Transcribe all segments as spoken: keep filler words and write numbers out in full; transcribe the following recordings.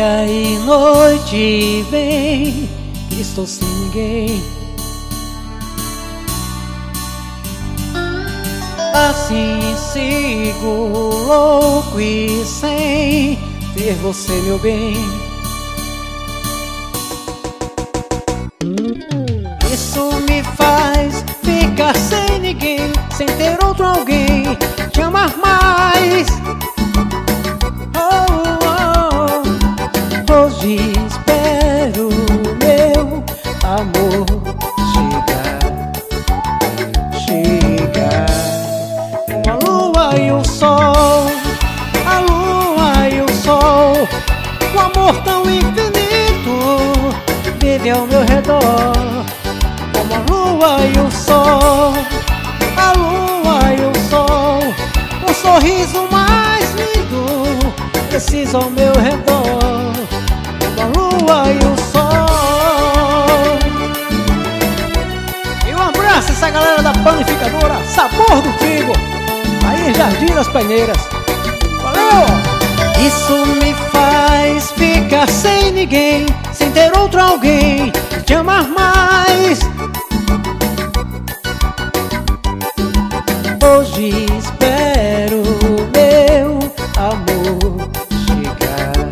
Dia e noite vem, estou sem ninguém. Assim sigo louco e sem ter você, meu bem. Isso me faz ficar sem ninguém, sem ter outro alguém te amar mais. Oh, oh, hoje espero meu amor chegar, chegar. Com a lua e o sol, a lua e o sol, um amor tão infinito vive ao meu redor. Como a lua e o sol, a lua e o sol, um sorriso mais lindo preciso ao meu redor. Como a lua e o sol. E um abraço a essa galera da panificadora Sabor do Trigo, aí em Jardim das Peneiras. Valeu! Isso me faz ficar sem ninguém, sem ter outro alguém te amar mais. Hoje espero meu amor chegar,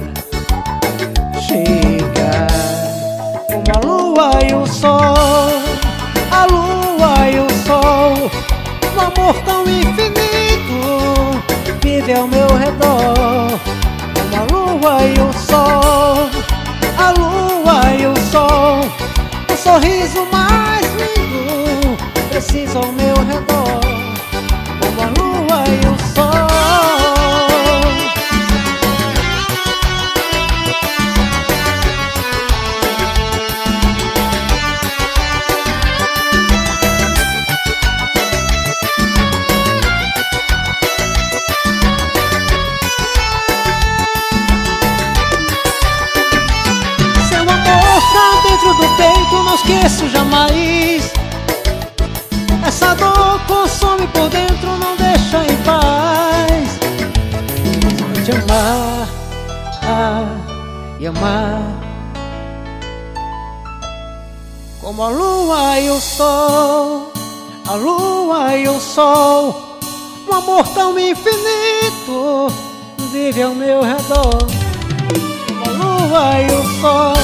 chegar. Como a lua e o sol, a lua e o sol, um amor tão infinito vive ao meu redor. Como a lua e o sol, a lua e o sol, um sorriso mais lindo preciso ao meu redor. Como a lua e o sol. Seu amor tá dentro do peito, não esqueço jamais. Essa dor consome por dentro, não deixa em paz. Vou te amar, ah, e amar. Como a lua e o sol, a lua e o sol, um amor tão infinito vive ao meu redor. Como a lua e o sol,